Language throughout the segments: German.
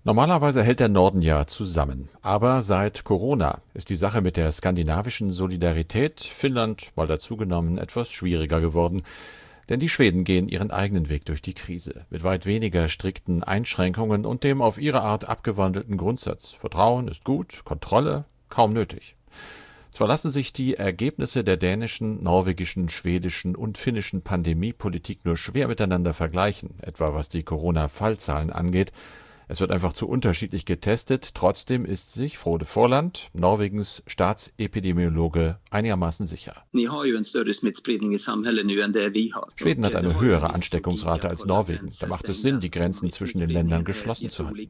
Normalerweise hält der Norden ja zusammen. Aber seit Corona ist die Sache mit der skandinavischen Solidarität, Finnland mal dazugenommen, etwas schwieriger geworden. Denn die Schweden gehen ihren eigenen Weg durch die Krise, mit weit weniger strikten Einschränkungen und dem auf ihre Art abgewandelten Grundsatz: Vertrauen ist gut, Kontrolle kaum nötig. Zwar lassen sich die Ergebnisse der dänischen, norwegischen, schwedischen und finnischen Pandemiepolitik nur schwer miteinander vergleichen, etwa was die Corona-Fallzahlen angeht. Es wird einfach zu unterschiedlich getestet. Trotzdem ist sich Frode Forland, Norwegens Staatsepidemiologe, einigermaßen sicher. Schweden hat eine höhere Ansteckungsrate als Norwegen. Da macht es Sinn, die Grenzen zwischen den Ländern geschlossen zu halten.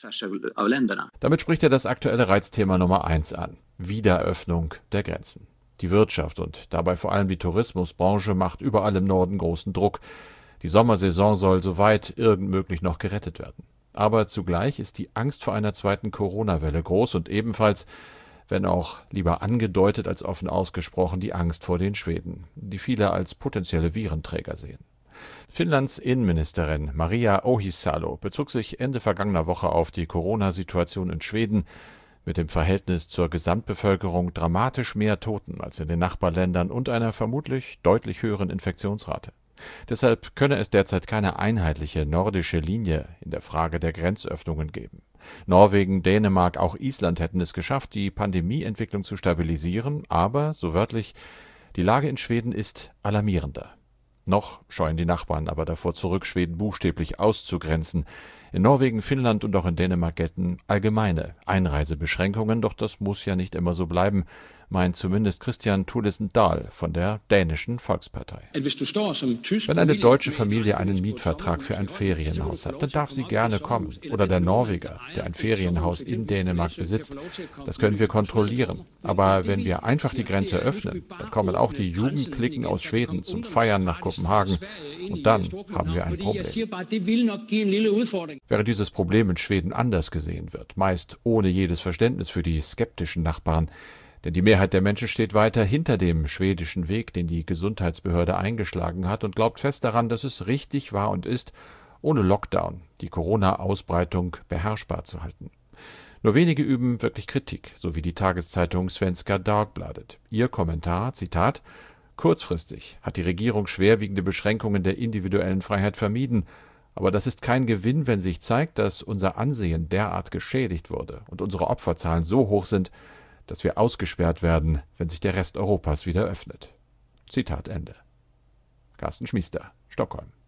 Damit spricht er das aktuelle Reizthema Nummer 1 an: Wiederöffnung der Grenzen. Die Wirtschaft und dabei vor allem die Tourismusbranche macht überall im Norden großen Druck. Die Sommersaison soll soweit irgend möglich noch gerettet werden. Aber zugleich ist die Angst vor einer zweiten Corona-Welle groß und ebenfalls, wenn auch lieber angedeutet als offen ausgesprochen, die Angst vor den Schweden, die viele als potenzielle Virenträger sehen. Finnlands Innenministerin Maria Ohisalo bezog sich Ende vergangener Woche auf die Corona-Situation in Schweden, mit dem Verhältnis zur Gesamtbevölkerung dramatisch mehr Toten als in den Nachbarländern und einer vermutlich deutlich höheren Infektionsrate. Deshalb könne es derzeit keine einheitliche nordische Linie in der Frage der Grenzöffnungen geben. Norwegen, Dänemark, auch Island hätten es geschafft, die Pandemieentwicklung zu stabilisieren, aber, so wörtlich, die Lage in Schweden ist alarmierender. Noch scheuen die Nachbarn aber davor zurück, Schweden buchstäblich auszugrenzen. In Norwegen, Finnland und auch in Dänemark gelten allgemeine Einreisebeschränkungen, doch das muss ja nicht immer so bleiben, meint zumindest Christian Thulesen Dahl von der dänischen Volkspartei. Wenn eine deutsche Familie einen Mietvertrag für ein Ferienhaus hat, dann darf sie gerne kommen. Oder der Norweger, der ein Ferienhaus in Dänemark besitzt. Das können wir kontrollieren. Aber wenn wir einfach die Grenze öffnen, dann kommen auch die Jugendklicken aus Schweden zum Feiern nach Kopenhagen. Und dann haben wir ein Problem. Während dieses Problem in Schweden anders gesehen wird, meist ohne jedes Verständnis für die skeptischen Nachbarn, denn die Mehrheit der Menschen steht weiter hinter dem schwedischen Weg, den die Gesundheitsbehörde eingeschlagen hat, und glaubt fest daran, dass es richtig war und ist, ohne Lockdown die Corona-Ausbreitung beherrschbar zu halten. Nur wenige üben wirklich Kritik, so wie die Tageszeitung Svenska Dagbladet. Ihr Kommentar, Zitat: Kurzfristig hat die Regierung schwerwiegende Beschränkungen der individuellen Freiheit vermieden, aber das ist kein Gewinn, wenn sich zeigt, dass unser Ansehen derart geschädigt wurde und unsere Opferzahlen so hoch sind, dass wir ausgesperrt werden, wenn sich der Rest Europas wieder öffnet. Zitat Ende. Carsten Schmiester, Stockholm.